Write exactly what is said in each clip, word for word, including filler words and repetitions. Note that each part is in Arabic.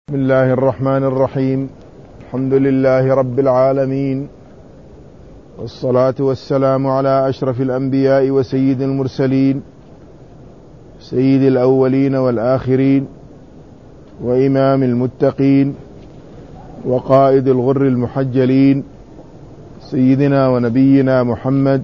بسم الله الرحمن الرحيم. الحمد لله رب العالمين، والصلاة والسلام على أشرف الأنبياء وسيد المرسلين، سيد الأولين والآخرين، وإمام المتقين، وقائد الغر المحجلين، سيدنا ونبينا محمد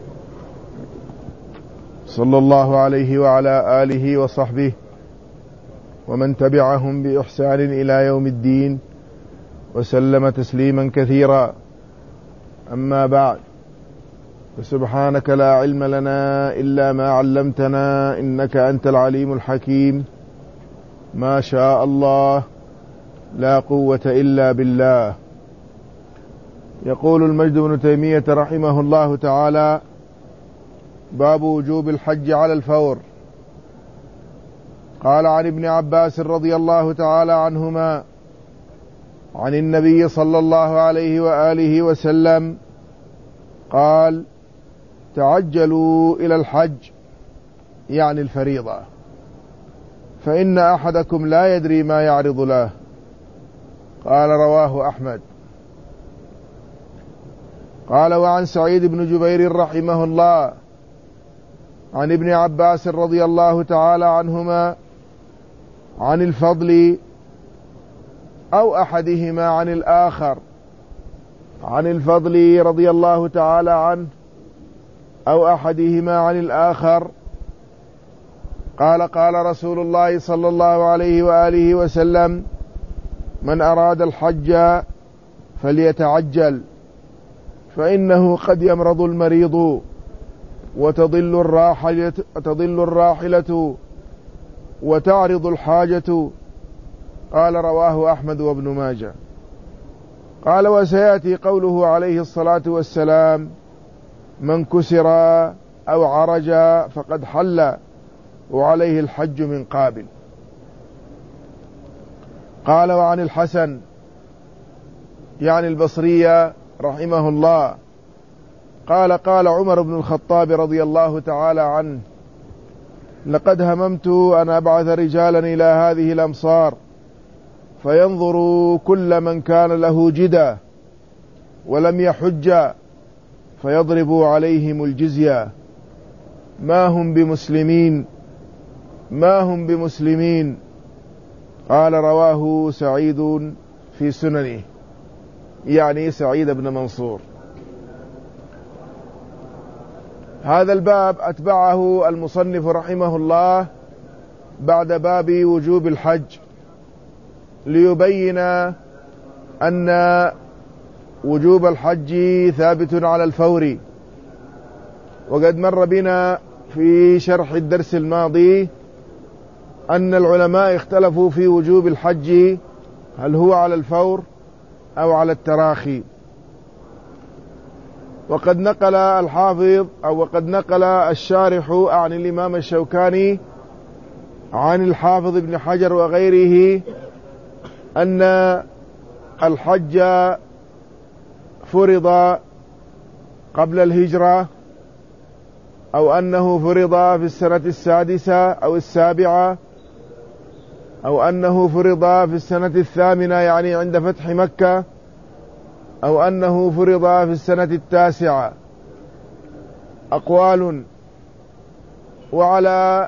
صلى الله عليه وعلى آله وصحبه ومن تبعهم بإحسان إلى يوم الدين، وسلم تسليما كثيرا. أما بعد، فسبحانك لا علم لنا إلا ما علمتنا إنك أنت العليم الحكيم. ما شاء الله لا قوة إلا بالله. يقول المجد بن تيمية رحمه الله تعالى: باب وجوب الحج على الفور. قال عن ابن عباس رضي الله تعالى عنهما عن النبي صلى الله عليه وآله وسلم قال: تعجلوا إلى الحج، يعني الفريضة، فإن أحدكم لا يدري ما يعرض له. قال: رواه أحمد. قال: وعن سعيد بن جبير رحمه الله عن ابن عباس رضي الله تعالى عنهما عن الفضل أو أحدهما عن الآخر، عن الفضل رضي الله تعالى عنه أو أحدهما عن الآخر قال: قال رسول الله صلى الله عليه وآله وسلم: من أراد الحج فليتعجل، فإنه قد يمرض المريض وتضل الراحلة, تضل الراحلة وتعرض الحاجة. قال: رواه أحمد وابن ماجه. قال: وسيأتي قوله عليه الصلاة والسلام: من كسر أو عرج فقد حل وعليه الحج من قابل. قال: وعن الحسن يعني البصري رحمه الله قال: قال عمر بن الخطاب رضي الله تعالى عنه: لقد هممت أن أبعث رجالا إلى هذه الأمصار فينظروا كل من كان له جدة ولم يحج فيضربوا عليهم الجزية، ما هم بمسلمين ما هم بمسلمين. قال: رواه سعيد في سننه، يعني سعيد بن منصور. هذا الباب أتبعه المصنف رحمه الله بعد باب وجوب الحج، ليبين أن وجوب الحج ثابت على الفور. وقد مر بنا في شرح الدرس الماضي أن العلماء اختلفوا في وجوب الحج، هل هو على الفور أو على التراخي. وقد نقل الحافظ أو وقد نقل الشارح عن الإمام الشوكاني عن الحافظ ابن حجر وغيره أن الحج فرض قبل الهجرة، أو أنه فرض في السنة السادسة أو السابعة، أو أنه فرض في السنة الثامنة يعني عند فتح مكة، أو أنه فرض في السنة التاسعة. أقوال. وعلى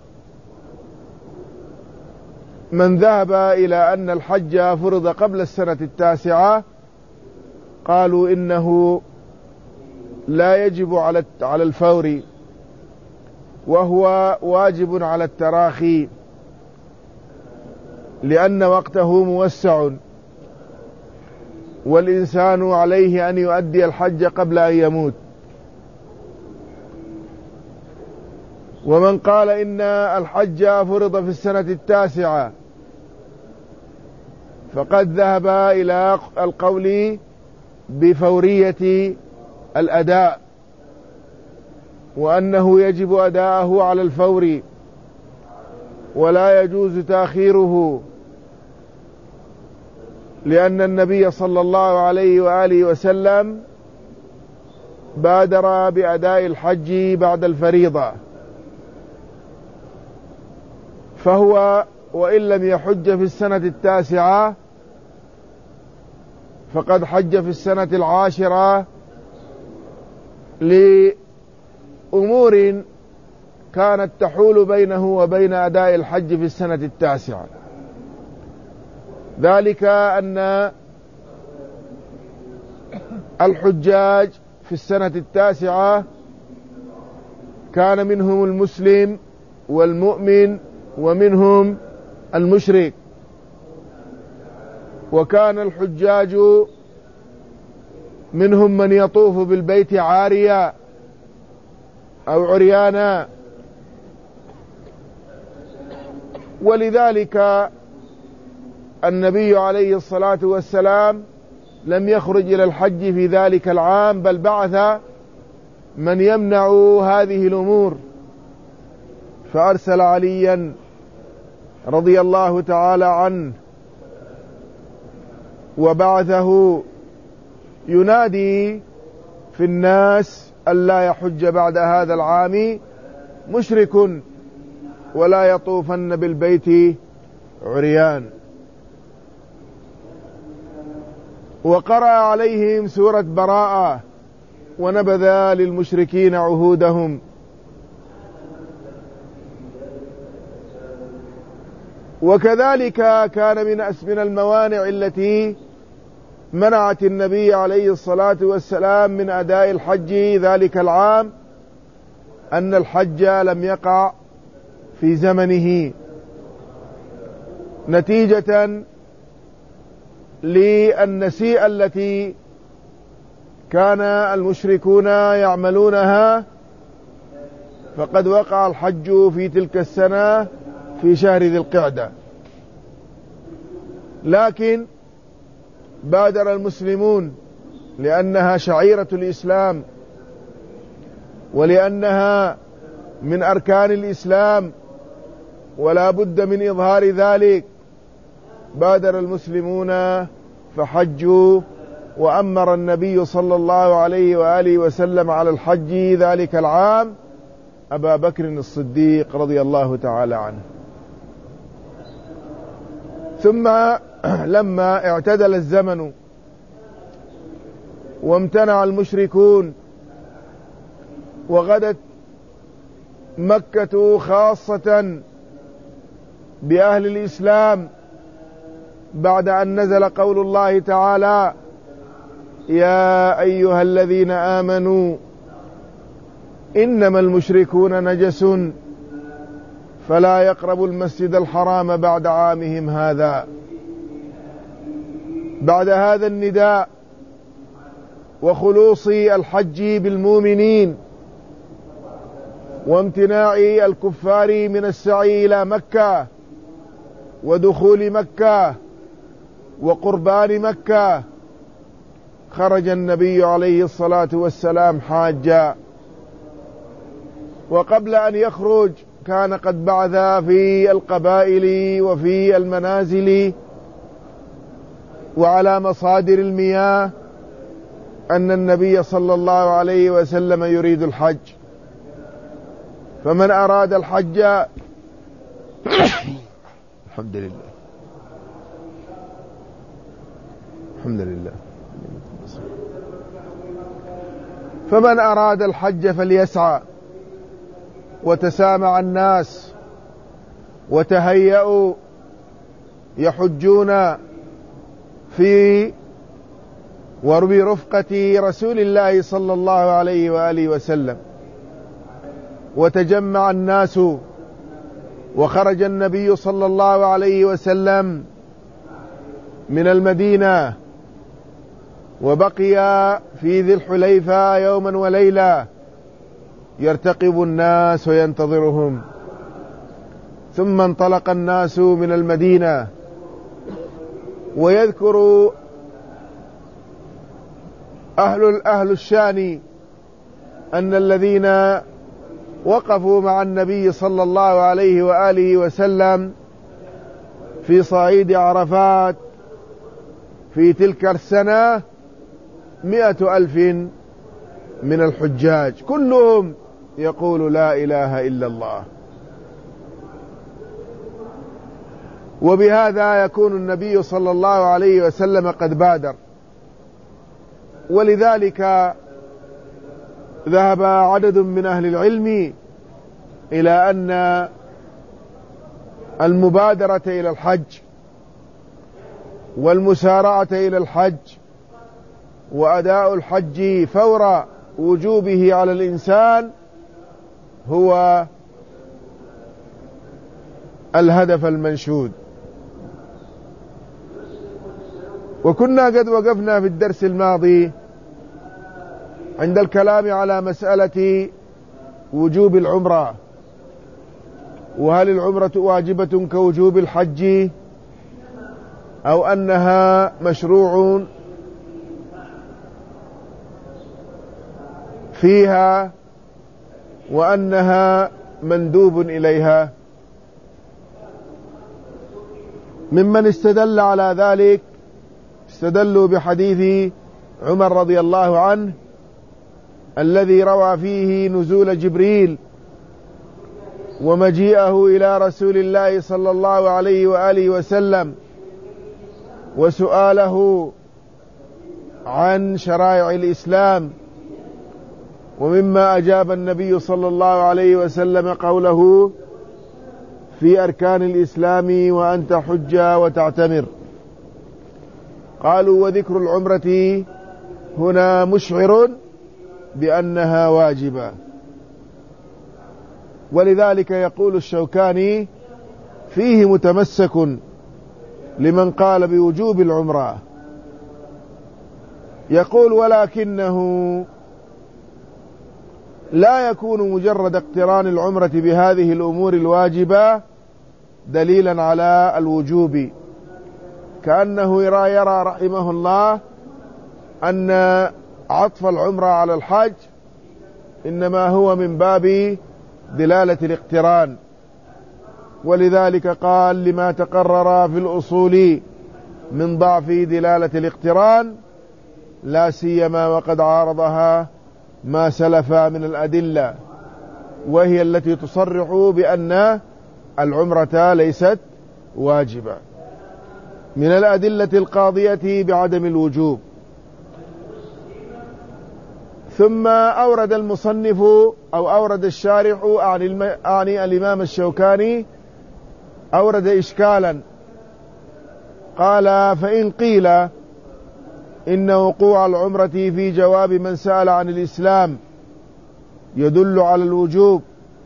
من ذهب إلى أن الحج فرض قبل السنة التاسعة قالوا إنه لا يجب على الفور، وهو واجب على التراخي، لأن وقته موسع، والإنسان عليه أن يؤدي الحج قبل أن يموت. ومن قال إن الحج فرض في السنة التاسعة فقد ذهب إلى القول بفورية الأداء، وأنه يجب أداءه على الفور ولا يجوز تأخيره، لأن النبي صلى الله عليه وآله وسلم بادر بأداء الحج بعد الفريضة، فهو وإن لم يحج في السنة التاسعة فقد حج في السنة العاشرة لأمور كانت تحول بينه وبين أداء الحج في السنة التاسعة. ذلك أن الحجاج في السنة التاسعة كان منهم المسلم والمؤمن ومنهم المشرك، وكان الحجاج منهم من يطوف بالبيت عاريا أو عريانا، ولذلك النبي عليه الصلاة والسلام لم يخرج إلى الحج في ذلك العام، بل بعث من يمنع هذه الأمور، فأرسل عليا رضي الله تعالى عنه وبعثه ينادي في الناس ألا يحج بعد هذا العام مشرك ولا يطوفن بالبيت عريان. وقرأ عليهم سورة براءة ونبذ للمشركين عهودهم. وكذلك كان من من الموانع التي منعت النبي عليه الصلاة والسلام من أداء الحج ذلك العام أن الحج لم يقع في زمنه نتيجة للنسيئة التي كان المشركون يعملونها، فقد وقع الحج في تلك السنة في شهر ذي القعدة. لكن بادر المسلمون لأنها شعيرة الإسلام ولأنها من أركان الإسلام ولا بد من إظهار ذلك، بادر المسلمون فحجوا، وأمر النبي صلى الله عليه وآله وسلم على الحج ذلك العام أبا بكر الصديق رضي الله تعالى عنه. ثم لما اعتدل الزمن وامتنع المشركون وغدت مكة خاصة بأهل الإسلام بعد أن نزل قول الله تعالى: يا أيها الذين آمنوا إنما المشركون نجس فلا يقربوا المسجد الحرام بعد عامهم هذا. بعد هذا النداء وخلوص الحج بالمؤمنين وامتناع الكفار من السعي إلى مكة ودخول مكة وقربان مكة، خرج النبي عليه الصلاة والسلام حاجا. وقبل أن يخرج كان قد بعث في القبائل وفي المنازل وعلى مصادر المياه أن النبي صلى الله عليه وسلم يريد الحج، فمن أراد الحج الحمد لله الحمد لله فمن أراد الحج فليسعى. وتسامع الناس وتهيأوا يحجون في ورفقة رسول الله صلى الله عليه وآله وسلم، وتجمع الناس وخرج النبي صلى الله عليه وسلم من المدينة وبقي في ذي الحليفة يوما وليلة يرتقب الناس وينتظرهم، ثم انطلق الناس من المدينة. ويذكر أهل أهل الشان أن الذين وقفوا مع النبي صلى الله عليه وآله وسلم في صعيد عرفات في تلك السنة مئة ألف من الحجاج، كلهم يقول لا إله إلا الله. وبهذا يكون النبي صلى الله عليه وسلم قد بادر. ولذلك ذهب عدد من أهل العلم إلى أن المبادرة إلى الحج والمسارعة إلى الحج وأداء الحج فور وجوبه على الإنسان هو الهدف المنشود. وكنا قد وقفنا في الدرس الماضي عند الكلام على مسألة وجوب العمرة، وهل العمرة واجبة كوجوب الحج أو أنها مشروع فيها وأنها مندوب إليها. ممن استدل على ذلك استدلوا بحديث عمر رضي الله عنه الذي روى فيه نزول جبريل ومجيئه إلى رسول الله صلى الله عليه وآله وسلم وسؤاله عن شرائع الإسلام. ومما أجاب النبي صلى الله عليه وسلم قوله في أركان الإسلام وأن تحج وتعتمر. قالوا وذكر العمرة هنا مشعر بأنها واجبة. ولذلك يقول الشوكاني فيه متمسك لمن قال بوجوب العمرة، يقول ولكنه لا يكون مجرد اقتران العمرة بهذه الأمور الواجبة دليلا على الوجوب، كأنه يرى, يرى رحمه الله أن عطف العمرة على الحج إنما هو من باب دلالة الاقتران. ولذلك قال لما تقرر في الأصول من ضعف دلالة الاقتران لا سيما وقد عارضها ما سلف من الأدلة، وهي التي تصرح بأن العمرة ليست واجبة من الأدلة القاضية بعدم الوجوب. ثم أورد المصنف أو أورد الشارح أعني الإمام الشوكاني أورد إشكالا، قال فإن قيل إن وقوع العمرة في جواب من سأل عن الإسلام يدل على الوجوب،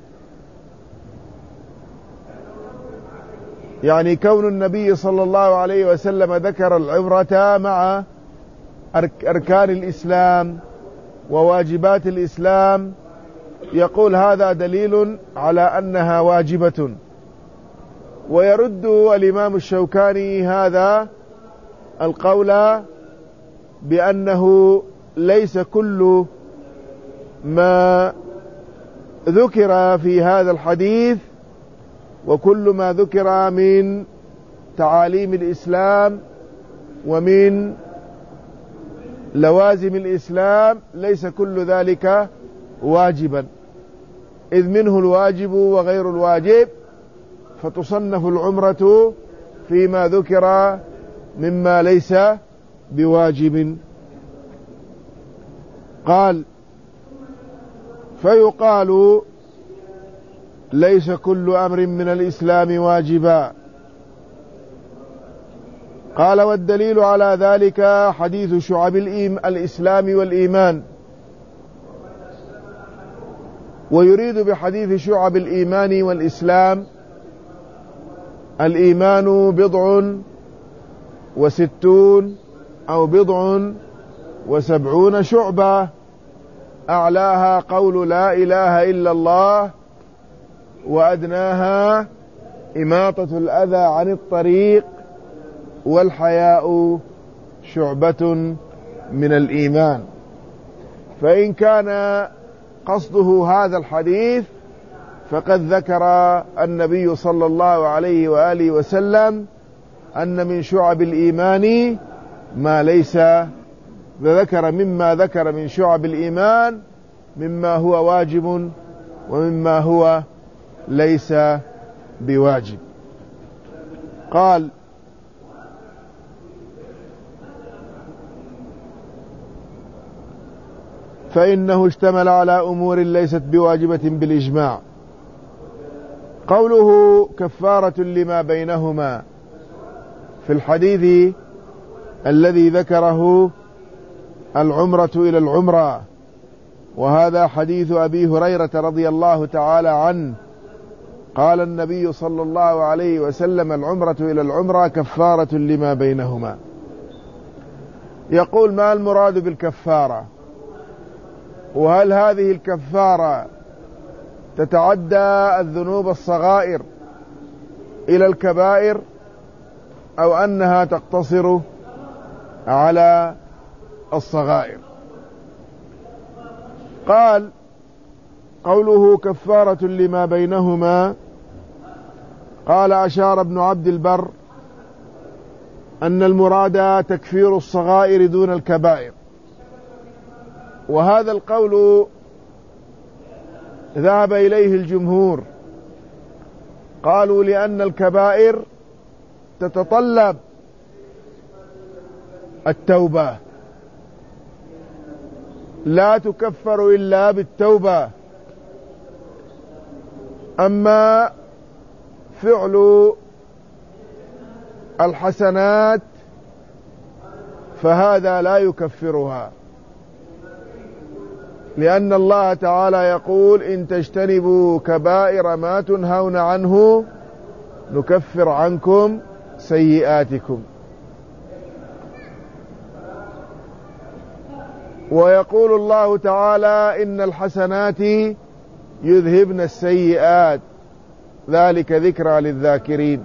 يعني كون النبي صلى الله عليه وسلم ذكر العمرة مع أركان الإسلام وواجبات الإسلام يقول هذا دليل على أنها واجبة. ويرد الإمام الشوكاني هذا القول بأنه ليس كل ما ذكر في هذا الحديث وكل ما ذكر من تعاليم الإسلام ومن لوازم الإسلام ليس كل ذلك واجبا، إذ منه الواجب وغير الواجب، فتصنف العمرة فيما ذكر مما ليس بواجب. قال فيقال ليس كل أمر من الإسلام واجبا. قال والدليل على ذلك حديث شعب الإسلام والإيمان. ويريد بحديث شعب الإيمان والإسلام الإيمان بضع وستون أو بضع وسبعون شعبة، أعلاها قول لا إله إلا الله، وأدناها إماطة الأذى عن الطريق، والحياء شعبة من الإيمان. فإن كان قصده هذا الحديث فقد ذكر النبي صلى الله عليه وآله وسلم أن من شعب الإيمان ما ليس، ذكر مما ذكر من شعب الإيمان مما هو واجب ومما هو ليس بواجب. قال: فإنه اشتمل على أمور ليست بواجبة بالإجماع. قوله كفارة لما بينهما في الحديث الذي ذكره العمرة إلى العمرة، وهذا حديث أبي هريرة رضي الله تعالى عنه، قال النبي صلى الله عليه وسلم: العمرة إلى العمرة كفارة لما بينهما. يقول: ما المراد بالكفارة؟ وهل هذه الكفارة تتعدى الذنوب الصغائر إلى الكبائر، أو أنها تقتصر على الصغائر؟ قال: قوله كفارة لما بينهما، قال: أشار ابن عبد البر أن المراد تكفير الصغائر دون الكبائر، وهذا القول ذهب إليه الجمهور. قالوا: لأن الكبائر تتطلب التوبة، لا تكفر إلا بالتوبة. أما فعل الحسنات فهذا لا يكفرها، لأن الله تعالى يقول: إن تجتنبوا كبائر ما تنهون عنه نكفر عنكم سيئاتكم. ويقول الله تعالى: إن الحسنات يذهبن السيئات ذلك ذكرى للذاكرين.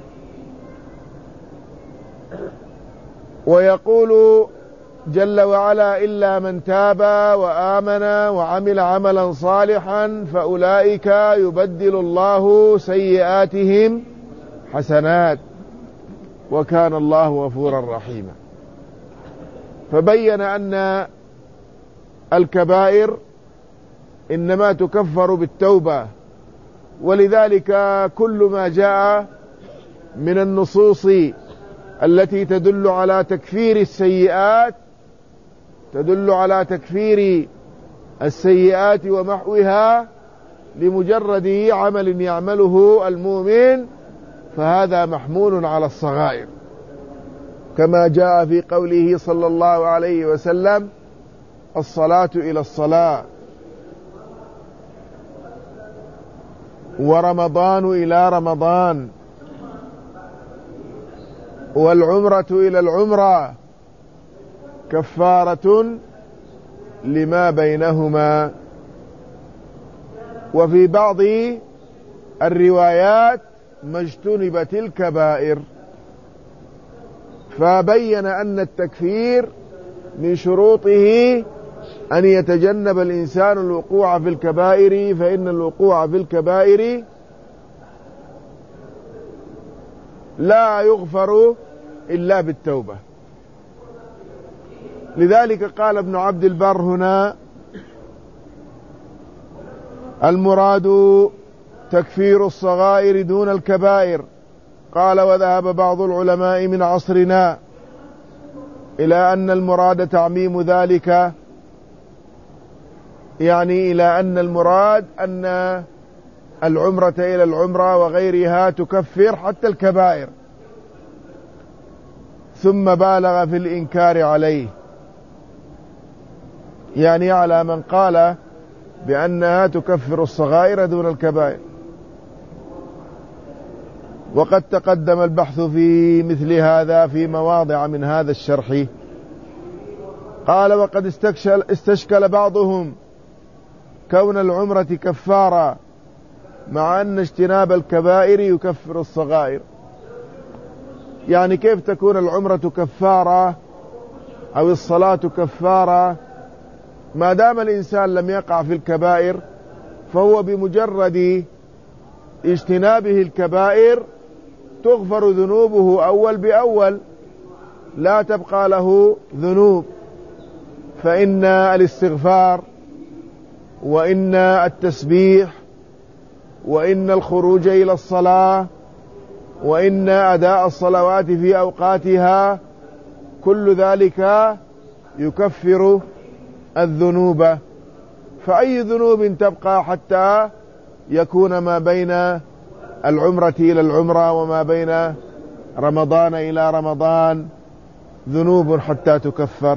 ويقول جل وعلا: إلا من تاب وآمن وعمل عملا صالحا فأولئك يبدل الله سيئاتهم حسنات وكان الله غفورا رحيما. فبين أن الكبائر إنما تكفر بالتوبة، ولذلك كل ما جاء من النصوص التي تدل على تكفير السيئات تدل على تكفير السيئات ومحوها لمجرد عمل يعمله المؤمن، فهذا محمول على الصغائر، كما جاء في قوله صلى الله عليه وسلم: الصلاة إلى الصلاة، ورمضان إلى رمضان، والعمرة إلى العمرة كفارة لما بينهما. وفي بعض الروايات: ما اجتنبت الكبائر. فبين أن التكفير من شروطه أن يتجنب الإنسان الوقوع في الكبائر، فإن الوقوع في الكبائر لا يغفر إلا بالتوبة. لذلك قال ابن عبد البر هنا: المراد تكفير الصغائر دون الكبائر. قال: وذهب بعض العلماء من عصرنا إلى أن المراد تعميم ذلك، يعني إلى أن المراد أن العمرة إلى العمرة وغيرها تكفر حتى الكبائر، ثم بالغ في الإنكار عليه، يعني على من قال بأنها تكفر الصغائر دون الكبائر. وقد تقدم البحث في مثل هذا في مواضع من هذا الشرح. قال: وقد استشكل, استشكل بعضهم كون العمرة كفارة مع أن اجتناب الكبائر يكفر الصغائر. يعني كيف تكون العمرة كفارة أو الصلاة كفارة ما دام الإنسان لم يقع في الكبائر؟ فهو بمجرد اجتنابه الكبائر تغفر ذنوبه أول بأول، لا تبقى له ذنوب. فإن الاستغفار وإن التسبيح وإن الخروج إلى الصلاة وإن أداء الصلوات في أوقاتها كل ذلك يكفر الذنوب. فأي ذنوب تبقى حتى يكون ما بين العمرة إلى العمرة وما بين رمضان إلى رمضان ذنوب حتى تكفر؟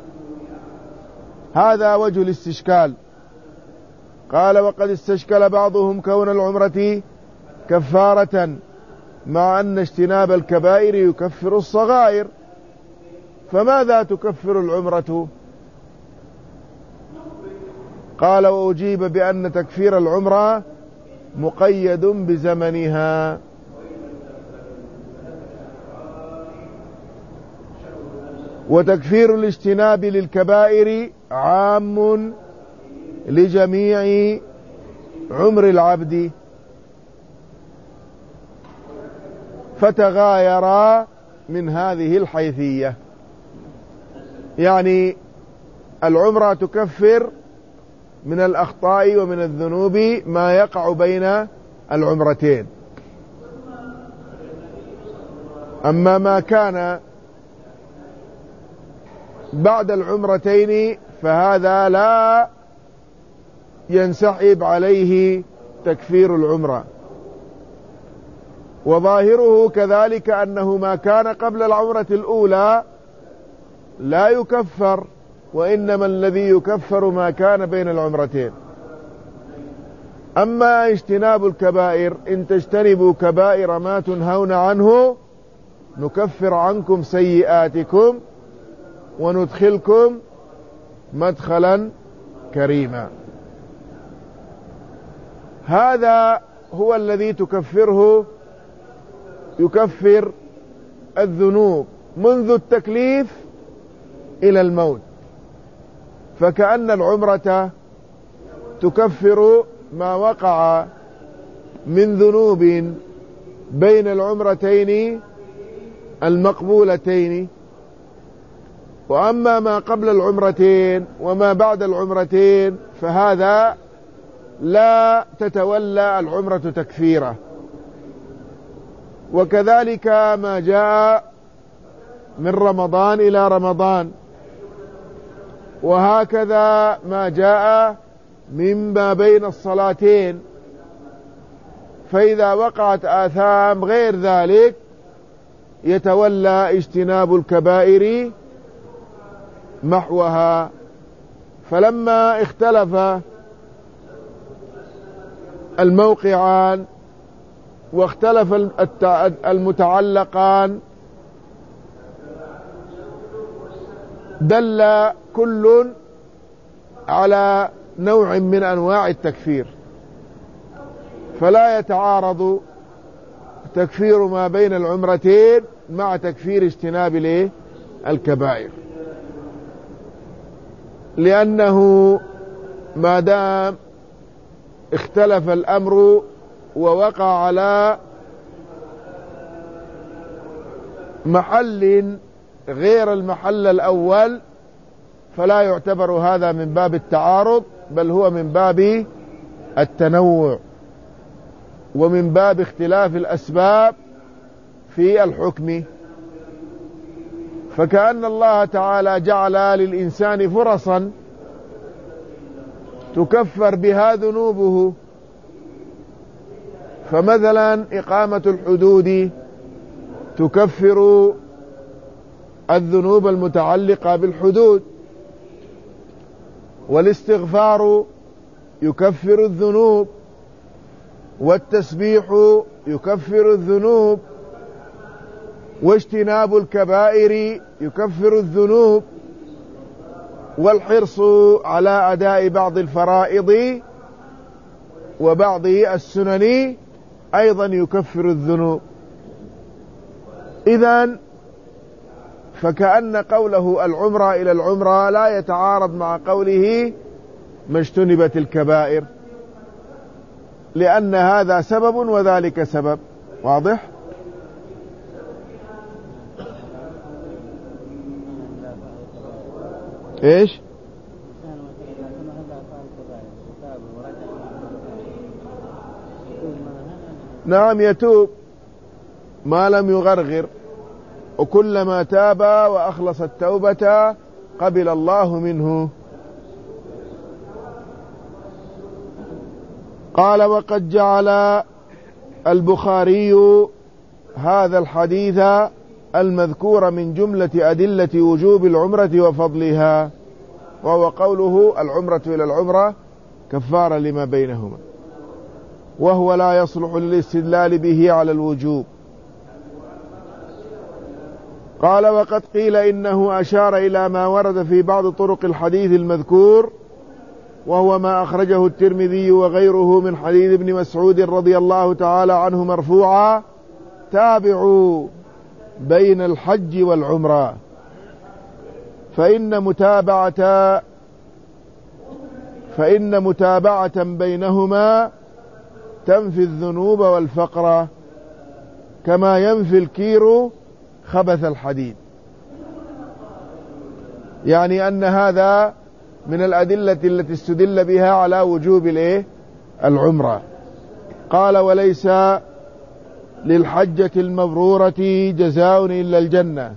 هذا وجه الاستشكال. قال: وقد استشكل بعضهم كون العمرة كفارة مع أن اجتناب الكبائر يكفر الصغائر، فماذا تكفر العمرة؟ قال: وأجيب بأن تكفير العمرة مقيد بزمنها، وتكفير الاجتناب للكبائر عام لجميع عمر العبد، فتغايرا من هذه الحيثية. يعني العمرة تكفر من الأخطاء ومن الذنوب ما يقع بين العمرتين، أما ما كان بعد العمرتين فهذا لا ينسحب عليه تكفير العمرة. وظاهره كذلك أنه ما كان قبل العمرة الأولى لا يكفر، وإنما الذي يكفر ما كان بين العمرتين. أما اجتناب الكبائر: إن تجتنبوا كبائر ما تنهون عنه نكفر عنكم سيئاتكم وندخلكم مدخلا كريما. هذا هو الذي تكفره، يكفر الذنوب منذ التكليف إلى الموت. فكأن العمرة تكفر ما وقع من ذنوب بين العمرتين المقبولتين، وأما ما قبل العمرتين وما بعد العمرتين فهذا لا تتولى العمرة تكفيره. وكذلك ما جاء من رمضان إلى رمضان، وهكذا ما جاء مما بين الصلاتين. فإذا وقعت آثام غير ذلك يتولى اجتناب الكبائر محوها. فلما اختلف الموقعان واختلف المتعلقان دل كل على نوع من أنواع التكفير، فلا يتعارض تكفير ما بين العمرتين مع تكفير اجتناب الكبائر، لأنه ما دام اختلف الأمر ووقع على محل غير المحل الأول فلا يعتبر هذا من باب التعارض، بل هو من باب التنوع ومن باب اختلاف الأسباب في الحكم. فكأن الله تعالى جعل للإنسان فرصا تكفر بها ذنوبه. فمثلا إقامة الحدود تكفر الذنوب المتعلقة بالحدود، والاستغفار يكفر الذنوب، والتسبيح يكفر الذنوب، واجتناب الكبائر يكفر الذنوب، والحرص على أداء بعض الفرائض وبعض السنن أيضا يكفر الذنوب. إذن فكأن قوله العمرة إلى العمرة لا يتعارض مع قوله ما اجتنبت الكبائر، لأن هذا سبب وذلك سبب. واضح؟ إيش؟ نعم يتوب، ما لم يغرغر، وكلما تاب وأخلص التوبة قبل الله منه. قال: وقد جعل البخاري هذا الحديث المذكور من جملة أدلة وجوب العمرة وفضلها، وهو قوله: العمرة إلى العمرة كفارة لما بينهما، وهو لا يصلح للاستدلال به على الوجوب. قال: وقد قيل إنه أشار إلى ما ورد في بعض طرق الحديث المذكور، وهو ما أخرجه الترمذي وغيره من حديث ابن مسعود رضي الله تعالى عنه مرفوعا: تابعوا بين الحج والعمرة، فإن متابعة فإن متابعة بينهما تنفي الذنوب والفقر، كما ينفي الكير خبث الحديد. يعني أن هذا من الأدلة التي استدل بها على وجوب الايه العمرة. قال: وليس للحجة المبرورة جزاء إلا الجنة.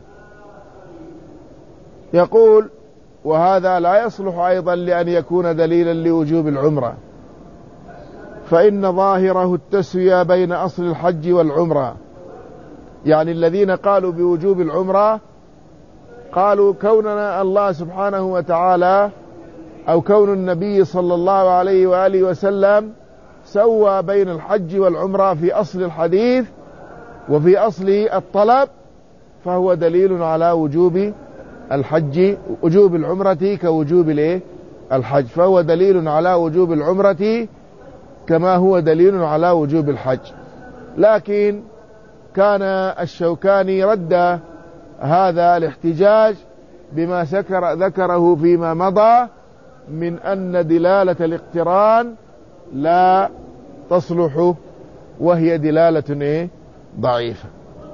يقول: وهذا لا يصلح أيضا لأن يكون دليلا لوجوب العمرة، فإن ظاهره التسوية بين أصل الحج والعمرة. يعني الذين قالوا بوجوب العمرة قالوا كوننا الله سبحانه وتعالى أو كون النبي صلى الله عليه وآله وسلم سوى بين الحج والعمرة في أصل الحديث وفي أصل الطلب، فهو دليل على وجوب الحج، وجوب العمرة كوجوب الايه الحج، فهو دليل على وجوب العمرة كما هو دليل على وجوب الحج. لكن كان الشوكاني رد هذا الاحتجاج بما ذكر ذكره فيما مضى من أن دلالة الاقتران لا تصلح، وهي دلالة ايه ضعيفة.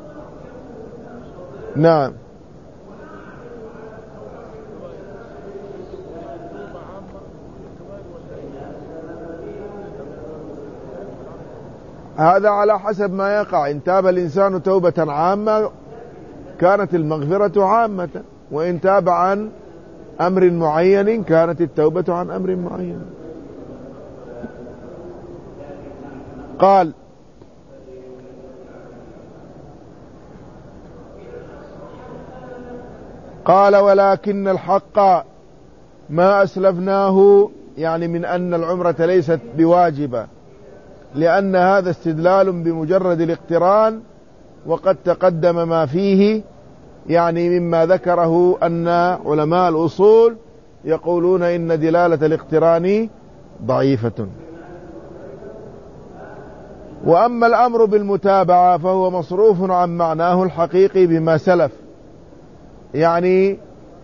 نعم. هذا على حسب ما يقع. إن تاب الإنسان توبة عامة كانت المغفرة عامة، وإن تاب عن أمر معين كانت التوبة عن أمر معين. قال: قال: ولكن الحق ما أسلفناه، يعني من أن العمرة ليست بواجبة، لأن هذا استدلال بمجرد الاقتران، وقد تقدم ما فيه، يعني مما ذكره أن علماء الأصول يقولون إن دلالة الاقتران ضعيفة. وأما الأمر بالمتابعة فهو مصروف عن معناه الحقيقي بما سلف، يعني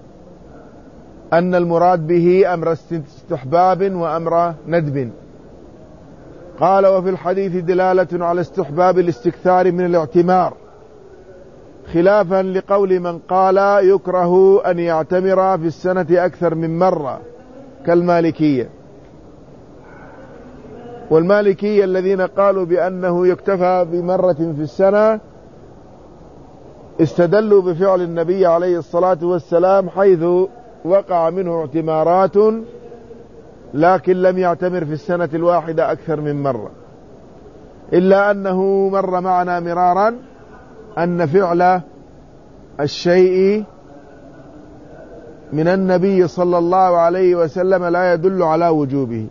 أن المراد به أمر استحباب وأمر ندب. قال: وفي الحديث دلالة على استحباب الاستكثار من الاعتمار، خلافا لقول من قال يكره أن يعتمر في السنة أكثر من مرة كالمالكية. والمالكية الذين قالوا بأنه يكتفى بمرة في السنة استدلوا بفعل النبي عليه الصلاة والسلام، حيث وقع منه اعتمارات لكن لم يعتمر في السنة الواحدة أكثر من مرة، إلا أنه مر معنا مرارا أن فعل الشيء من النبي صلى الله عليه وسلم لا يدل على وجوبه.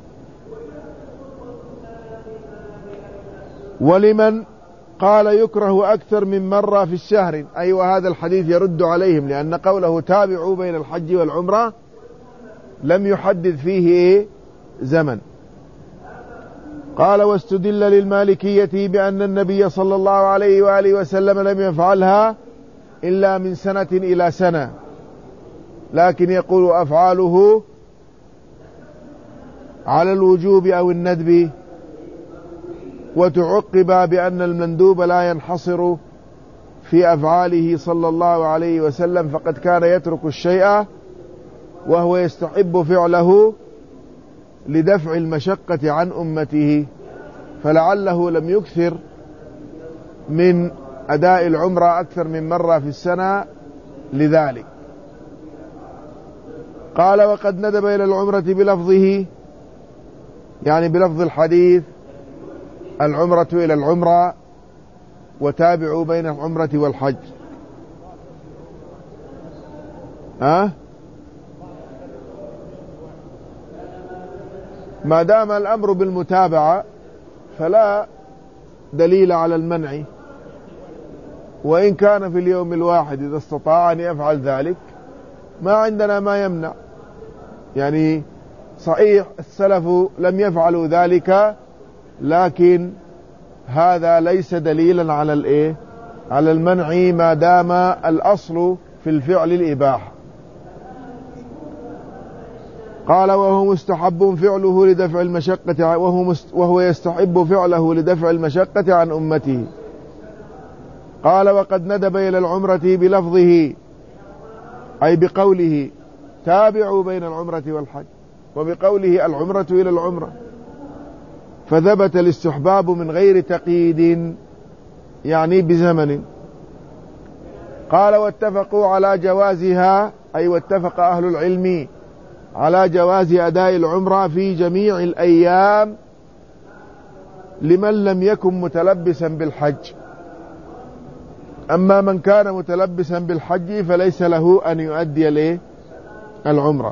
ولمن قال يكره أكثر من مرة في الشهر، أي أيوة وهذا الحديث يرد عليهم، لأن قوله تابعوا بين الحج والعمرة لم يحدد فيه زمن. قال: واستدل للمالكية بأن النبي صلى الله عليه وآله وسلم لم يفعلها إلا من سنة إلى سنة، لكن يقول أفعاله على الوجوب أو الندب. وتعقب بأن المندوب لا ينحصر في أفعاله صلى الله عليه وسلم، فقد كان يترك الشيء وهو يستحب فعله لدفع المشقة عن أمته، فلعله لم يكثر من أداء العمرة أكثر من مرة في السنة لذلك. قال وقد ندب إلى العمرة بلفظه، يعني بلفظ الحديث العمرة إلى العمرة وتابعوا بين العمرة والحج. ها ما دام الأمر بالمتابعة فلا دليل على المنع، وإن كان في اليوم الواحد إذا استطاع أن يفعل ذلك ما عندنا ما يمنع. يعني صحيح السلف لم يفعلوا ذلك، لكن هذا ليس دليلا على الايه على المنع ما دام الأصل في الفعل الإباحة. قال وهو مستحب فعله لدفع المشقة وهو, مست وهو يستحب فعله لدفع المشقة عن أمته. قال وقد ندب إلى العمرة بلفظه، أي بقوله تابعوا بين العمرة والحج، وبقوله العمرة إلى العمرة، فثبت الاستحباب من غير تقييد، يعني بزمن. قال واتفقوا على جوازها، أي واتفق أهل العلم على جواز أداء العمرة في جميع الأيام لمن لم يكن متلبسا بالحج. أما من كان متلبسا بالحج فليس له أن يؤدي له العمرة،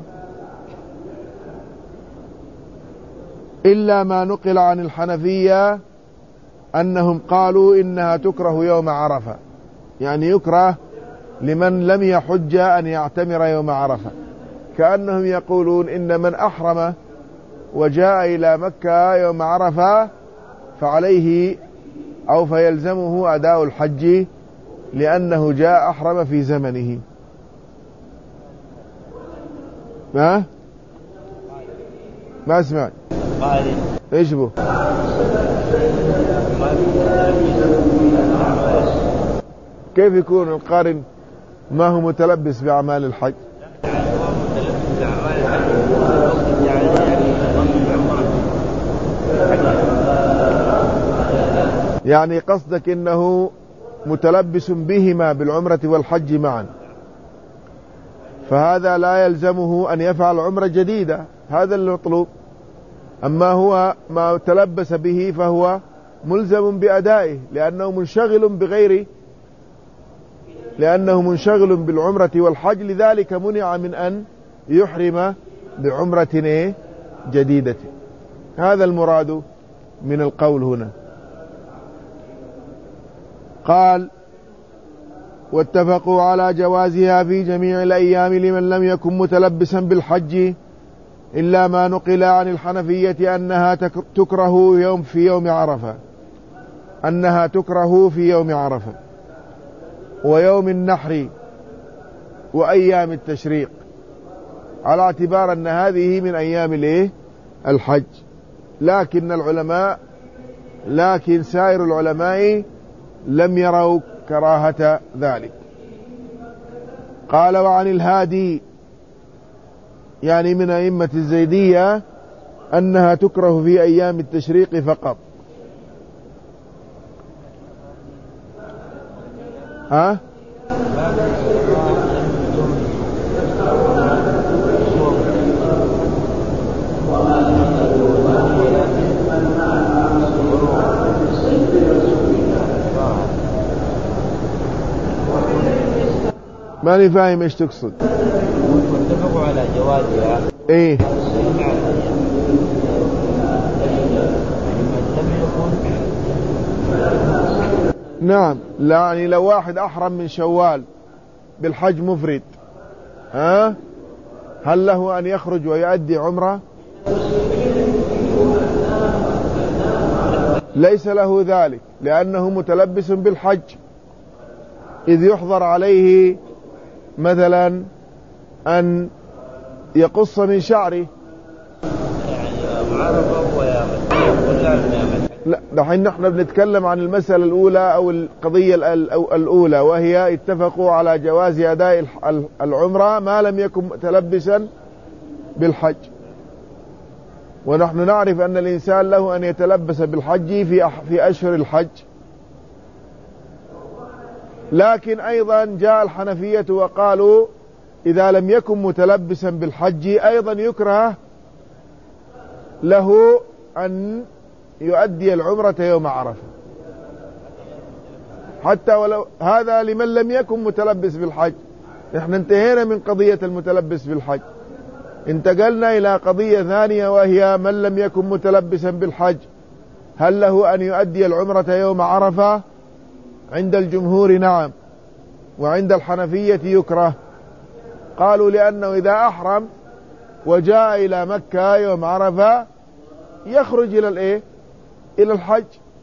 إلا ما نقل عن الحنفية أنهم قالوا إنها تكره يوم عرفة، يعني يكره لمن لم يحج أن يعتمر يوم عرفة، كأنهم يقولون إن من أحرم وجاء إلى مكة يوم عرفة فعليه أو فيلزمه أداء الحج لأنه جاء أحرم في زمنه. ما ما اسمع ايش بو كيف يكون القارن ما هو متلبس بأعمال الحج؟ يعني قصدك إنه متلبس بهما بالعمرة والحج معا، فهذا لا يلزمه أن يفعل عمرة جديدة، هذا المطلوب. أما هو ما تلبس به فهو ملزم بأدائه لأنه منشغل بغيره، لأنه منشغل بالعمرة والحج، لذلك منع من أن يحرم بعمرة جديدة. هذا المراد من القول هنا. قال واتفقوا على جوازها في جميع الأيام لمن لم يكن متلبسا بالحج، إلا ما نقل عن الحنفية أنها تكره يوم في يوم عرفة أنها تكره في يوم عرفة ويوم النحر وأيام التشريق، على اعتبار أن هذه من أيام الايه الحج. لكن العلماء لكن سائر العلماء لم يروا كراهة ذلك. قال وعن الهادي، يعني من أئمة الزيدية، أنها تكره في أيام التشريق فقط. ها ماني فاهم ايش تقصد. واتفقوا على جوازها. ايه نعم، يعني لو واحد أحرم من شوال بالحج مفرد، ها هل له أن يخرج ويؤدي عمرة؟ ليس له ذلك، لأنه متلبس بالحج، إذ يحظر عليه مثلا أن يقص من شعره. لا، دحين نحن بنتكلم عن المسألة الأولى أو القضية الأولى، وهي اتفقوا على جواز أداء العمرة ما لم يكن متلبسا بالحج. ونحن نعرف أن الإنسان له أن يتلبس بالحج في في أشهر الحج، لكن أيضا جاء الحنفية وقالوا إذا لم يكن متلبسا بالحج أيضا يكره له أن يؤدي العمرة يوم عرفة، حتى ولو هذا لمن لم يكن متلبس بالحج. احنا انتهينا من قضية المتلبس بالحج، انتقلنا إلى قضية ثانية وهي من لم يكن متلبسا بالحج هل له أن يؤدي العمرة يوم عرفة؟ عند الجمهور نعم، وعند الحنفية يكره. قالوا لأنه إذا أحرم وجاء إلى مكة يوم عرفة يخرج إلى الإيه؟ إلى الحج.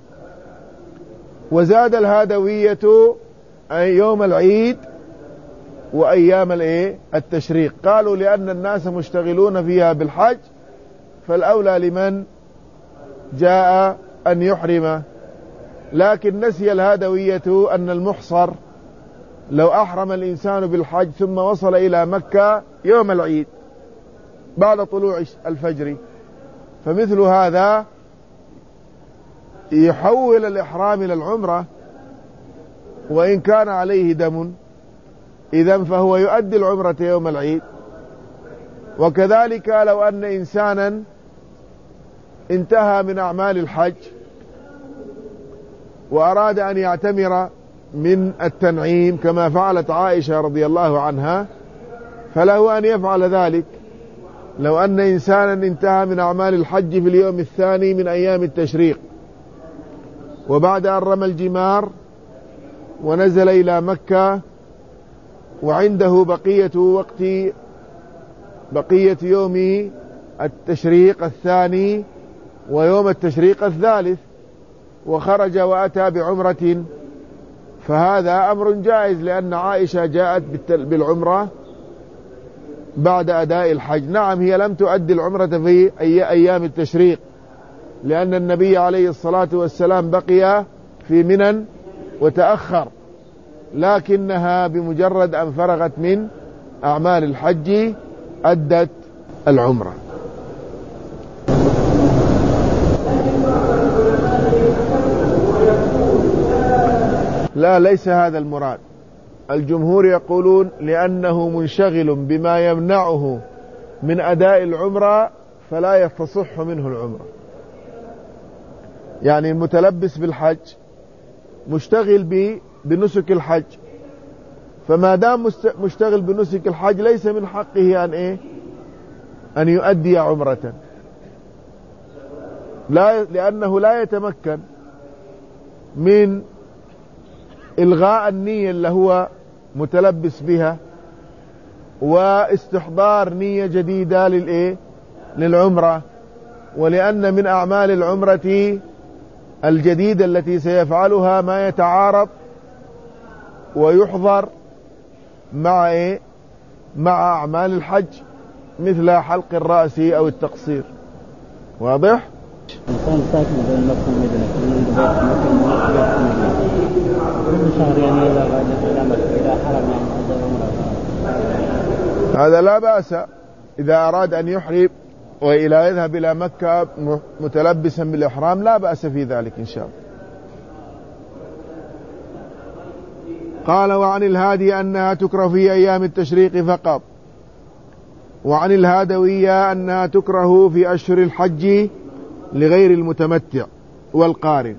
وزاد الهادوية يوم العيد وأيام الإيه؟ التشريق، قالوا لأن الناس مشتغلون فيها بالحج فالأولى لمن جاء أن يحرم. لكن نسي الهادوية أن المحصر لو أحرم الإنسان بالحج ثم وصل إلى مكة يوم العيد بعد طلوع الفجر فمثل هذا يحول الإحرام إلى العمرة وإن كان عليه دم، إذن فهو يؤدي العمرة يوم العيد. وكذلك لو أن إنسانا انتهى من أعمال الحج وأراد أن يعتمر من التنعيم كما فعلت عائشة رضي الله عنها فله أن يفعل ذلك. لو أن إنسانا انتهى من أعمال الحج في اليوم الثاني من أيام التشريق وبعد أن رمى الجمار ونزل إلى مكة وعنده بقية وقت بقية يوم التشريق الثاني ويوم التشريق الثالث وخرج وأتى بعمرة فهذا أمر جائز، لأن عائشة جاءت بالعمرة بعد أداء الحج. نعم هي لم تؤدي العمرة في أي أيام التشريق لأن النبي عليه الصلاة والسلام بقي في منى وتأخر، لكنها بمجرد أن فرغت من أعمال الحج أدت العمرة. لا، ليس هذا المراد. الجمهور يقولون لأنه منشغل بما يمنعه من أداء العمرة فلا تصح منه العمرة. يعني المتلبس بالحج مشتغل بنسك الحج، فما دام مشتغل بنسك الحج ليس من حقه أن إيه؟ أن يؤدي عمرة، لا، لأنه لا يتمكن من إلغاء النية اللي هو متلبس بها واستحضار نية جديدة للإيه؟ للعمرة. ولأن من أعمال العمرة الجديدة التي سيفعلها ما يتعارض ويحضر مع إيه؟ مع أعمال الحج مثل حلق الرأس أو التقصير. واضح؟ إنسان ساكن بين مكة ومدينة من بيت شهر يعني إذا إلى مكة إذا حرم يعني هذا لا بأس إذا أراد أن يحرم وإلى يذهب إلى مكة متلبسا بالإحرام لا بأس في ذلك إن شاء الله. قال وعن الهادي أنها تكره في أيام التشريق فقط، وعن الهادوية أنها تكره في أشهر الحج لغير المتمتع والقارن،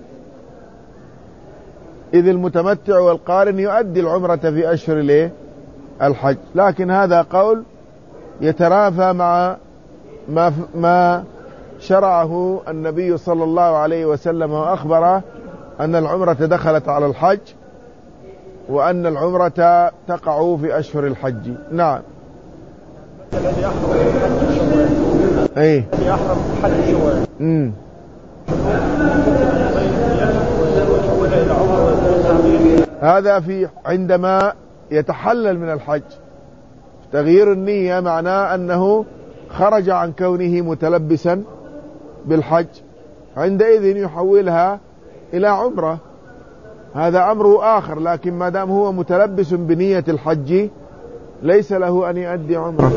إذ المتمتع والقارن يؤدي العمرة في أشهر الحج. لكن هذا قول يترافى مع ما ما شرعه النبي صلى الله عليه وسلم وأخبره أن العمرة دخلت على الحج وأن العمرة تقع في أشهر الحج. نعم. الذي يحرم الحج شوال ايه الذي يحرم الحج شوال امم هذا في عندما يتحلل من الحج. تغيير النية معناه أنه خرج عن كونه متلبسا بالحج، عندئذ يحولها إلى عمرة، هذا أمر آخر. لكن ما دام هو متلبس بنية الحج ليس له أن يؤدي عمرة.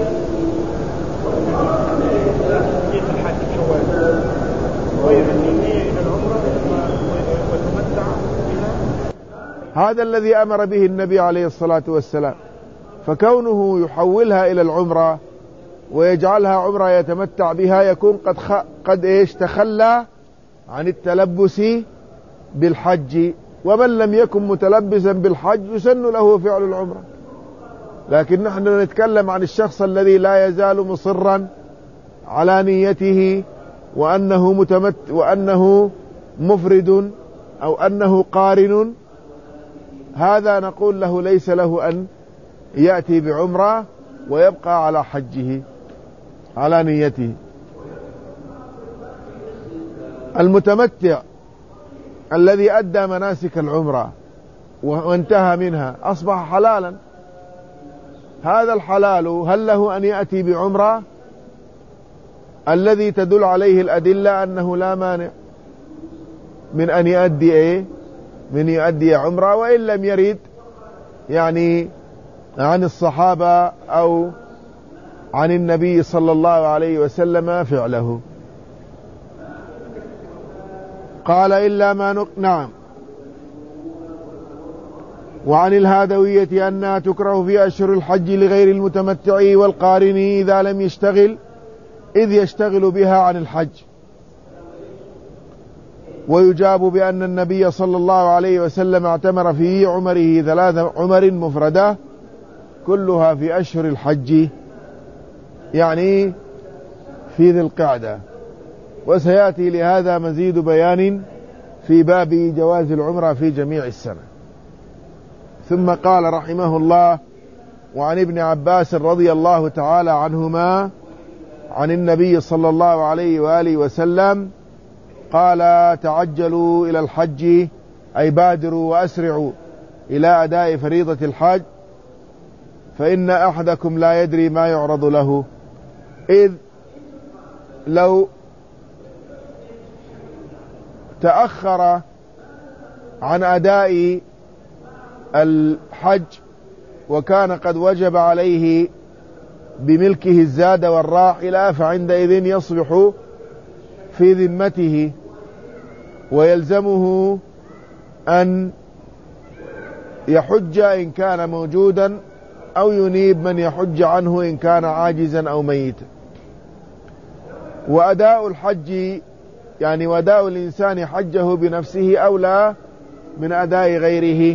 هذا الذي أمر به النبي عليه الصلاة والسلام. فكونه يحولها إلى العمرة ويجعلها عمرة يتمتع بها يكون قد خ... قد إيش تخلى عن التلبس بالحج. ومن لم يكن متلبسا بالحج يسن له فعل العمرة. لكن نحن نتكلم عن الشخص الذي لا يزال مصرا على نيته وأنه متمت وأنه مفرد أو أنه قارن، هذا نقول له ليس له أن يأتي بعمرة ويبقى على حجه على نيته. المتمتع الذي أدى مناسك العمرة وانتهى منها أصبح حلالا، هذا الحلال هل له أن يأتي بعمرة؟ الذي تدل عليه الأدلة أنه لا مانع من أن يؤدي إيه؟ من يؤدي عمرة، وإن لم يرد يعني عن الصحابة أو عن النبي صلى الله عليه وسلم فعله. قال إلا ما نق... نعم. وعن الهادوية أنها تكره في أشهر الحج لغير المتمتع والقارن إذا لم يشتغل إذ يشتغل بها عن الحج. ويجاب بأن النبي صلى الله عليه وسلم اعتمر في عمره ثلاث عمر مفردة كلها في أشهر الحج، يعني في ذي القعدة. وسيأتي لهذا مزيد بيان في باب جواز العمرة في جميع السنة. ثم قال رحمه الله: وعن ابن عباس رضي الله تعالى عنهما عن النبي صلى الله عليه وآله وسلم قال: تعجلوا إلى الحج، أي بادروا وأسرعوا إلى أداء فريضة الحج، فإن أحدكم لا يدري ما يعرض له. إذ لو تأخر عن أداء الحج وكان قد وجب عليه بملكه الزاد والراحلة فعندئذ يصبح في ذمته ويلزمه أن يحج إن كان موجودا أو ينيب من يحج عنه إن كان عاجزا أو ميتا. وأداء الحج يعني وداء الإنسان حجه بنفسه أولى من أداء غيره،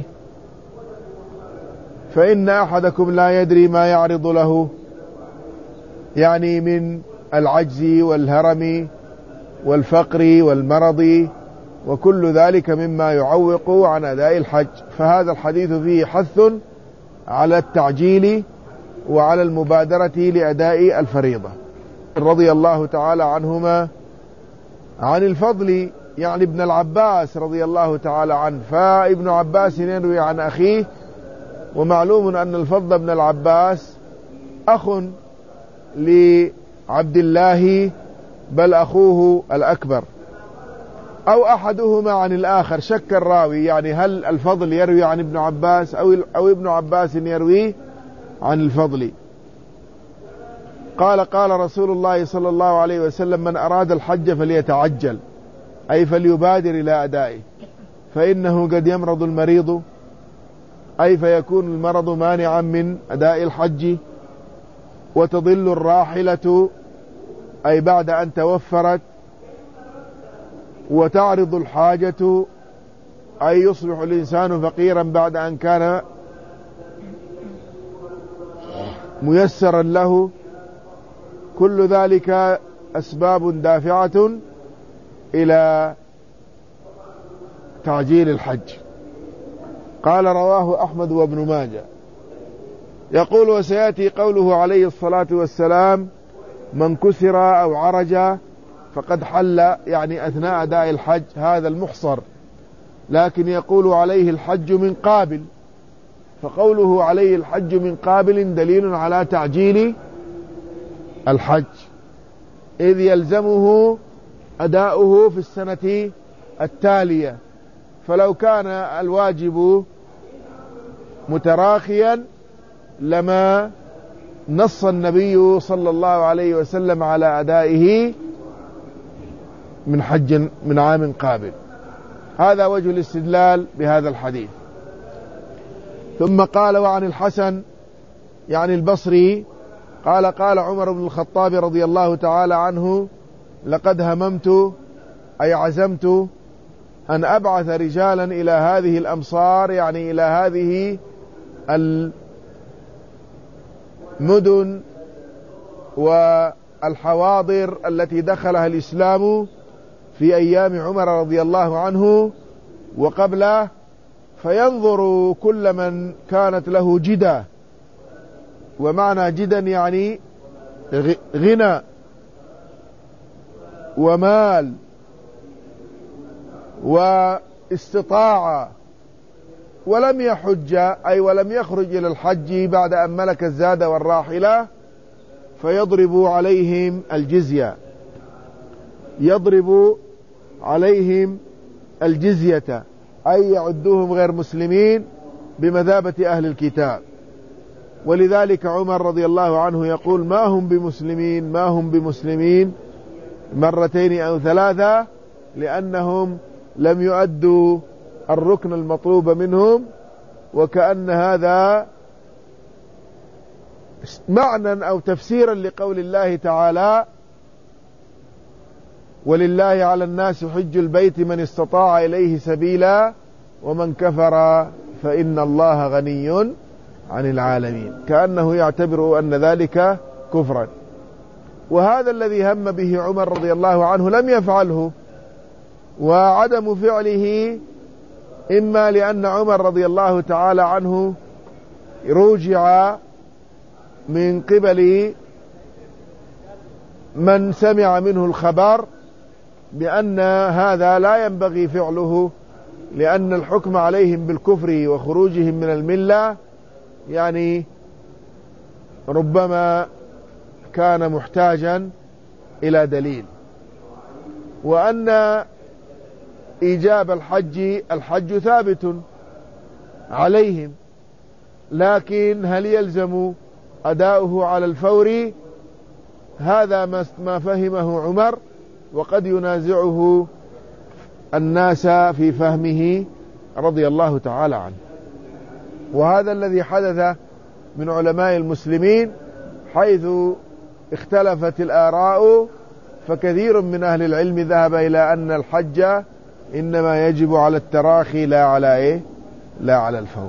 فإن أحدكم لا يدري ما يعرض له، يعني من العجز والهرم والفقر والمرض وكل ذلك مما يعوق عن أداء الحج. فهذا الحديث فيه حث على التعجيل وعلى المبادرة لأداء الفريضة. رضي الله تعالى عنهما عن الفضل يعني ابن العباس رضي الله تعالى عنه، فابن عباس يروي عن أخيه، ومعلوم أن الفضل بن العباس أخ لعبد الله بل أخوه الأكبر أو أحدهما عن الآخر، شك الراوي، يعني هل الفضل يروي عن ابن عباس أو, أو ابن عباس يروي عن الفضل. قال: قال رسول الله صلى الله عليه وسلم: من أراد الحج فليتعجل، أي فليبادر إلى أدائه، فإنه قد يمرض المريض، أي فيكون المرض مانعا من أداء الحج، وتضل الراحلة، أي بعد أن توفرت، وتعرض الحاجة، أي يصبح الإنسان فقيرا بعد أن كان ميسرا له. كل ذلك أسباب دافعة إلى تعجيل الحج. قال: رواه أحمد وابن ماجه. يقول: وسيأتي قوله عليه الصلاة والسلام: من كسر أو عرج فقد حل، يعني أثناء أداء الحج، هذا المحصر. لكن يقول عليه الحج من قابل، فقوله عليه الحج من قابل دليل على تعجيل الحج، إذ يلزمه أداؤه في السنة التالية. فلو كان الواجب متراخيا لما نص النبي صلى الله عليه وسلم على أدائه من حج من عام قابل. هذا وجه الاستدلال بهذا الحديث. ثم قال وعن الحسن يعني البصري قال قال عمر بن الخطاب رضي الله تعالى عنه لقد هممت أي عزمت أن أبعث رجالا إلى هذه الأمصار يعني إلى هذه المدن والحواضر التي دخلها الإسلام في أيام عمر رضي الله عنه وقبله، فينظر كل من كانت له جدة، ومعنى جدا يعني غنى ومال واستطاعة، ولم يحج أي ولم يخرج إلى الحج بعد أن ملك الزاد والراحلة، فيضرب عليهم الجزية، يضرب عليهم الجزية أي يعدوهم غير مسلمين بمثابة أهل الكتاب. ولذلك عمر رضي الله عنه يقول ما هم بمسلمين ما هم بمسلمين مرتين أو ثلاثة، لأنهم لم يؤدوا الركن المطلوب منهم، وكأن هذا معنى أو تفسيرا لقول الله تعالى ولله على الناس حج البيت من استطاع إليه سبيلا ومن كفر فإن الله غني عن العالمين، كأنه يعتبر أن ذلك كفرا. وهذا الذي هم به عمر رضي الله عنه لم يفعله، وعدم فعله إما لأن عمر رضي الله تعالى عنه رجع من قبل من سمع منه الخبر بأن هذا لا ينبغي فعله، لأن الحكم عليهم بالكفر وخروجهم من الملة يعني ربما كان محتاجا إلى دليل، وأن إيجاب الحج الحج ثابت عليهم، لكن هل يلزم أداؤه على الفور؟ هذا ما فهمه عمر، وقد ينازعه الناس في فهمه رضي الله تعالى عنه. وهذا الذي حدث من علماء المسلمين، حيث اختلفت الآراء، فكثير من أهل العلم ذهب إلى أن الحج إنما يجب على التراخي لا على إيه؟ لا على الفور.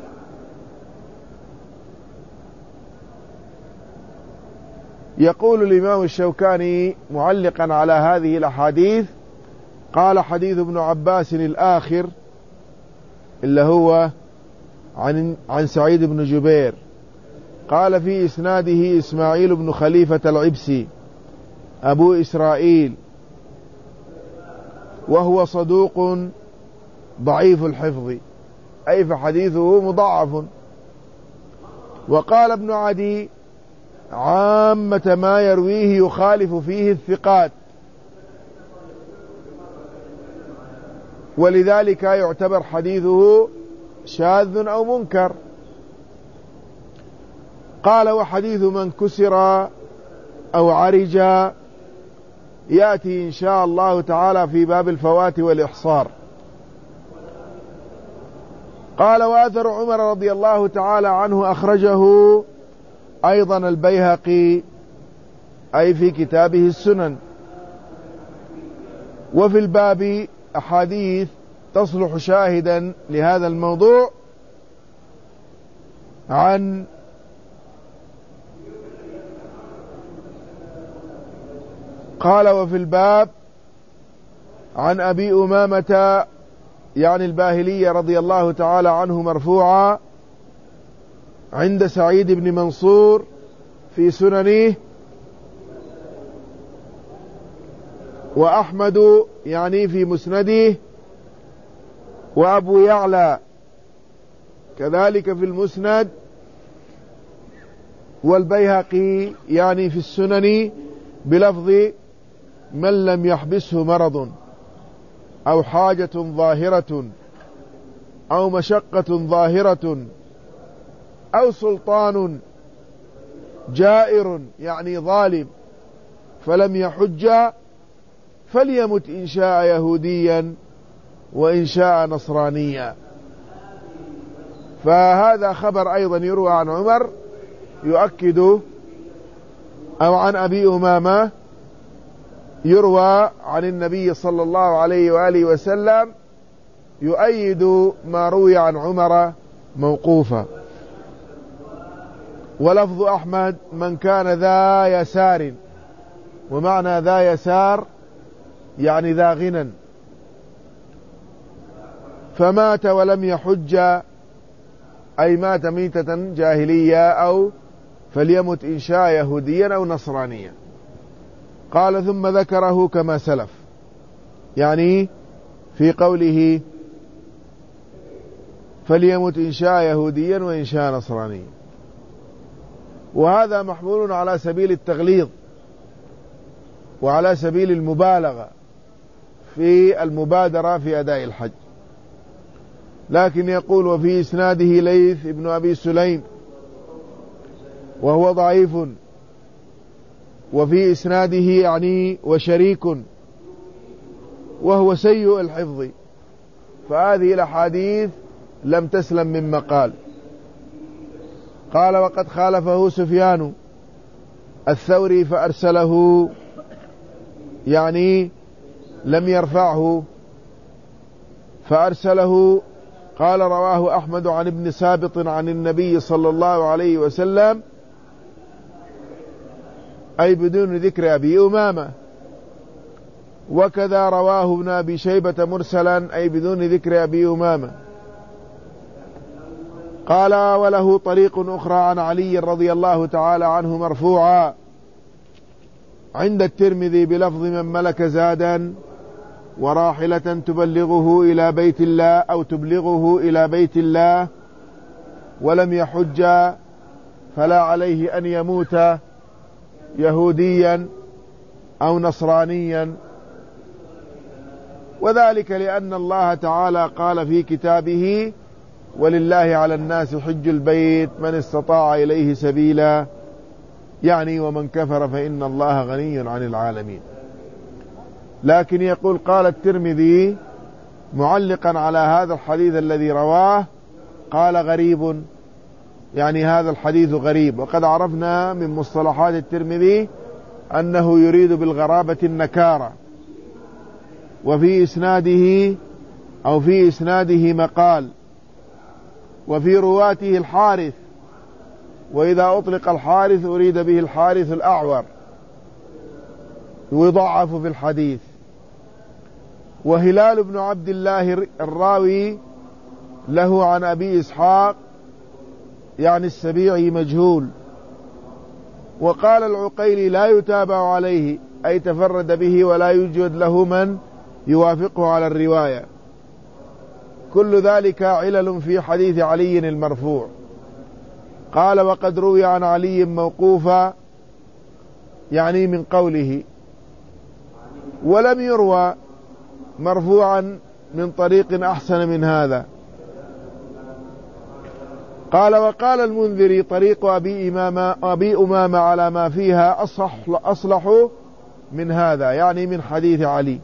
يقول الإمام الشوكاني معلقا على هذه الأحاديث قال حديث ابن عباس الآخر اللي هو عن, عن سعيد بن جبير قال في إسناده إسماعيل بن خليفة العبسي أبو إسرائيل، وهو صدوق ضعيف الحفظ أي فحديثه مضاعف. وقال ابن عدي عامة ما يرويه يخالف فيه الثقات، ولذلك يعتبر حديثه شاذ أو منكر. قال وحديث من كسر أو عرج يأتي إن شاء الله تعالى في باب الفوات والإحصار. قال وأثر عمر رضي الله تعالى عنه أخرجه أيضا البيهقي أي في كتابه السنن. وفي الباب أحاديث تصلح شاهدا لهذا الموضوع، عن قال وفي الباب عن أبي أمامة يعني الباهلي رضي الله تعالى عنه مرفوعا عند سعيد بن منصور في سننه، وأحمد يعني في مسنده، وأبو يعلى كذلك في المسند، والبيهقي يعني في السنن بلفظ من لم يحبسه مرض أو حاجة ظاهرة أو مشقة ظاهرة أو سلطان جائر يعني ظالم فلم يحج فليمت إن شاء يهوديا وإن شاء نصرانيا. فهذا خبر أيضا يروى عن عمر يؤكد، أو عن أبي أمامة يروى عن النبي صلى الله عليه وآله وسلم يؤيد ما روي عن عمر موقوفا. ولفظ أحمد من كان ذا يسار، ومعنى ذا يسار يعني ذا غنى، فمات ولم يحج أي مات ميتة جاهلية، أو فليمت إن شاء يهوديا أو نصرانيا. قال ثم ذكره كما سلف، يعني في قوله فليمت إن شاء يهوديا وإن شاء نصرانيا، وهذا محمول على سبيل التغليظ وعلى سبيل المبالغة في المبادرة في أداء الحج. لكن يقول وفي إسناده ليث ابن أبي سليم وهو ضعيف، وفي إسناده يعني وشريك وهو سيء الحفظ، فهذه الأحاديث لم تسلم من مقال. قال وقد خالفه سفيان الثوري فأرسله، يعني لم يرفعه فأرسله. قال رواه أحمد عن ابن سابط عن النبي صلى الله عليه وسلم، أي بدون ذكر أبي أمامة. وكذا رواه ابن أبي شيبة مرسلا، أي بدون ذكر أبي أمامة. قال وله طريق أخرى عن علي رضي الله تعالى عنه مرفوعا عند الترمذي بلفظ من ملك زادا وراحلة تبلغه إلى بيت الله أو تبلغه إلى بيت الله ولم يحج فلا عليه أن يموت يهوديا أو نصرانيا، وذلك لأن الله تعالى قال في كتابه ولله على الناس حج البيت من استطاع إليه سبيلا، يعني ومن كفر فإن الله غني عن العالمين. لكن يقول قال الترمذي معلقا على هذا الحديث الذي رواه، قال غريب، يعني هذا الحديث غريب. وقد عرفنا من مصطلحات الترمذي أنه يريد بالغرابة النكارة، وفي إسناده أو في إسناده مقال، وفي رواته الحارث، وإذا أطلق الحارث أريد به الحارث الأعور يضعف في الحديث. وهلال بن عبد الله الراوي له عن أبي إسحاق يعني السبيعي مجهول. وقال العقيلي لا يتابع عليه، أي تفرد به ولا يوجد له من يوافقه على الرواية. كل ذلك علل في حديث علي المرفوع. قال وقد روي عن علي موقوفا، يعني من قوله، ولم يروى مرفوعا من طريق أحسن من هذا. قال وقال المنذري طريق أبي أمامة, أبي أمامة على ما فيها أصح, أصلح من هذا، يعني من حديث علي،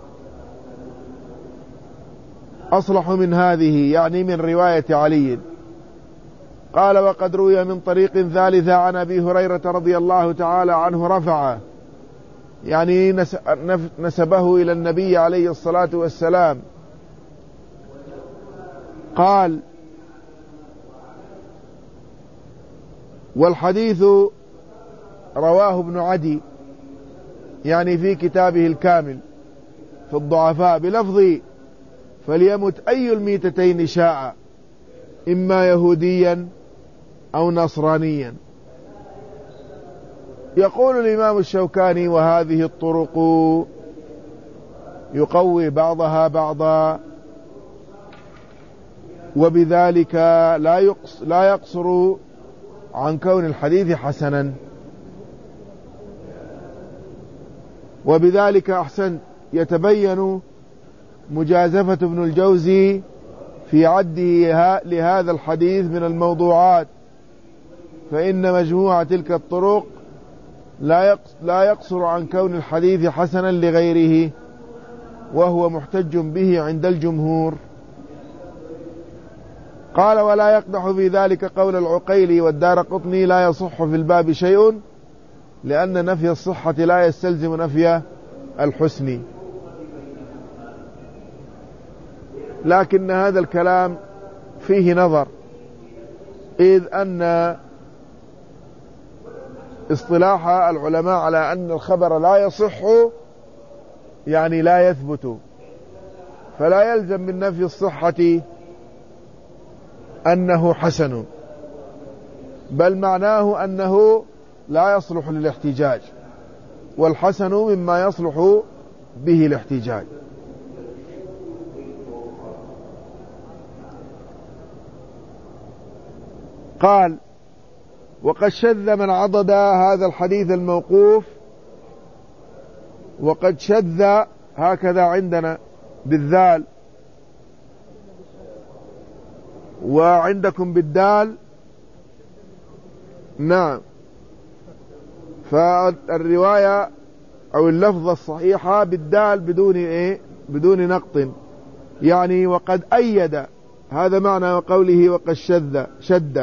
أصلح من هذه يعني من رواية علي. قال وقد روي من طريق ثالثة عن أبي هريرة رضي الله تعالى عنه رفعه، يعني نسبه إلى النبي عليه الصلاة والسلام. قال والحديث رواه ابن عدي، يعني في كتابه الكامل في الضعفاء بلفظ فليمت أي الميتتين شاء، إما يهوديا أو نصرانيا. يقول الإمام الشوكاني وهذه الطرق يقوي بعضها بعضا، وبذلك لا يقصر عن كون الحديث حسنا. وبذلك أحسن يتبين مجازفة ابن الجوزي في عده لهذا الحديث من الموضوعات، فإن مجموعة تلك الطرق لا يقصر عن كون الحديث حسنا لغيره، وهو محتج به عند الجمهور. قال ولا يقدح في ذلك قول العقيلي والدارقطني لا يصح في الباب شيء، لأن نفي الصحة لا يستلزم نفي الحسن. لكن هذا الكلام فيه نظر، إذ أن اصطلاح العلماء على أن الخبر لا يصح يعني لا يثبت، فلا يلزم من نفي الصحة أنه حسن، بل معناه أنه لا يصلح للاحتجاج، والحسن مما يصلح به الاحتجاج. قال وقد شذ من عضد هذا الحديث الموقوف، وقد شذ هكذا عندنا بالذال وعندكم بالدال، نعم، فالرواية أو اللفظة الصحيحة بالدال بدون إيه بدون نقط، يعني وقد أيد، هذا معنى وقوله وقد شذ شد.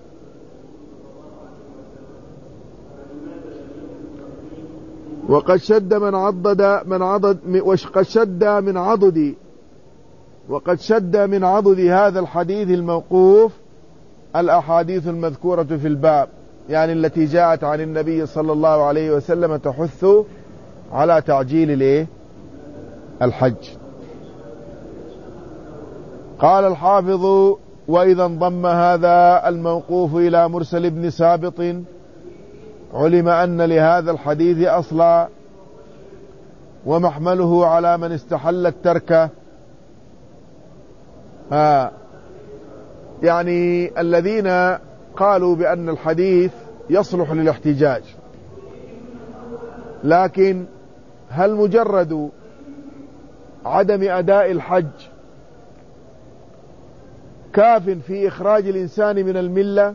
وقد شد من عضد من عضد وقد شد من عضد وقد شد من عضد هذا الحديث الموقوف الأحاديث المذكورة في الباب، يعني التي جاءت عن النبي صلى الله عليه وسلم تحث على تعجيل الايه الحج. قال الحافظ وإذا انضم هذا الموقوف إلى مرسل ابن سابط علم أن لهذا الحديث أصلا، ومحمله على من استحل الترك. ها يعني الذين قالوا بأن الحديث يصلح للاحتجاج، لكن هل مجرد عدم أداء الحج كاف في إخراج الإنسان من الملة؟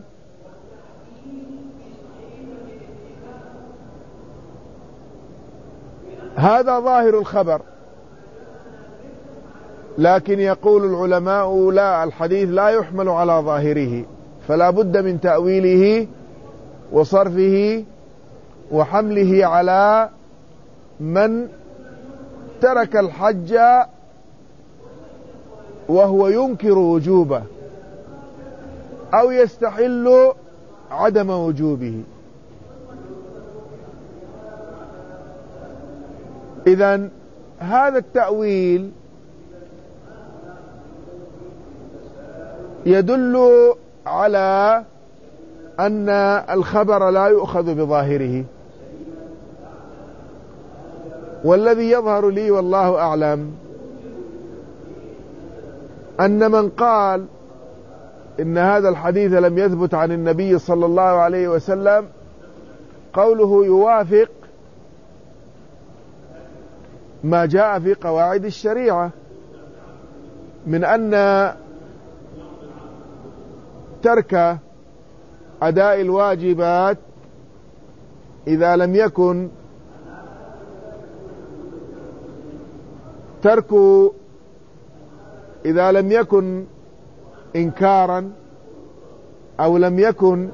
هذا ظاهر الخبر، لكن يقول العلماء لا، الحديث لا يحمل على ظاهره، فلا بد من تأويله وصرفه وحمله على من ترك الحج وهو ينكر وجوبه أو يستحل عدم وجوبه. إذن هذا التأويل يدل على أن الخبر لا يؤخذ بظاهره، والذي يظهر لي والله أعلم أن من قال إن هذا الحديث لم يثبت عن النبي صلى الله عليه وسلم قوله يوافق ما جاء في قواعد الشريعة من أن ترك أداء الواجبات إذا لم يكن ترك إذا لم يكن إنكارا أو لم يكن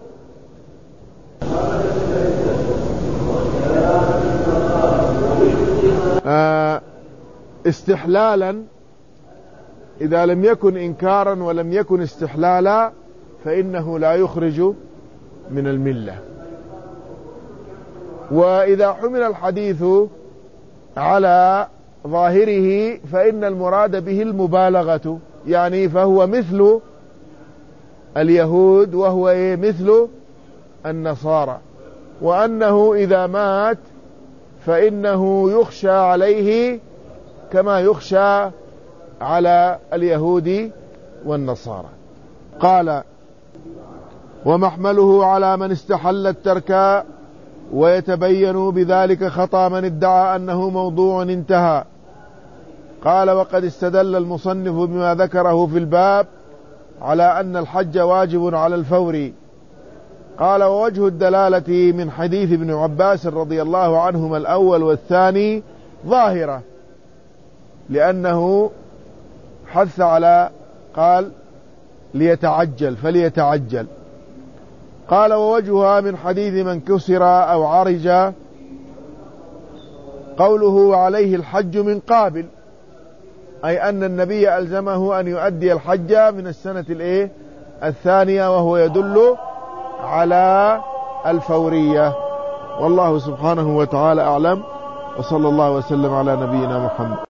استحلالا، إذا لم يكن إنكارا ولم يكن استحلالا فإنه لا يخرج من الملة. وإذا حمل الحديث على ظاهره فإن المراد به المبالغة، يعني فهو مثل اليهود وهو مثل النصارى، وأنه إذا مات فإنه يخشى عليه كما يخشى على اليهود والنصارى. قال ومحمله على من استحل الترك ويتبين بذلك خطأ من ادعى أنه موضوع انتهى. قال وقد استدل المصنف بما ذكره في الباب على أن الحج واجب على الفور. قال ووجه الدلالة من حديث ابن عباس رضي الله عنهما الأول والثاني ظاهرة، لأنه حث على قال ليتعجل فليتعجل. قال ووجهها من حديث من كسر أو عرج قوله عليه الحج من قابل، أي أن النبي ألزمه أن يؤدي الحج من السنة الإيه الثانية، وهو يدل على الفورية. والله سبحانه وتعالى أعلم، وصلى الله وسلم على نبينا محمد.